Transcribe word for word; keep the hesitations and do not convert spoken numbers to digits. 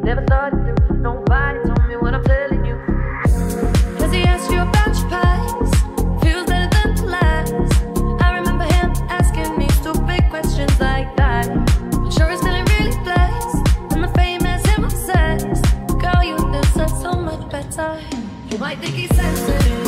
Never thought it through. Nobody told me what I'm telling you. Cause he asked you about your past. Feels better than the last. I remember him asking me stupid questions like that. I'm sure he's feeling really blessed. And the fame has him obsessed. Girl, you deserve so much better. You might think he's sensitive.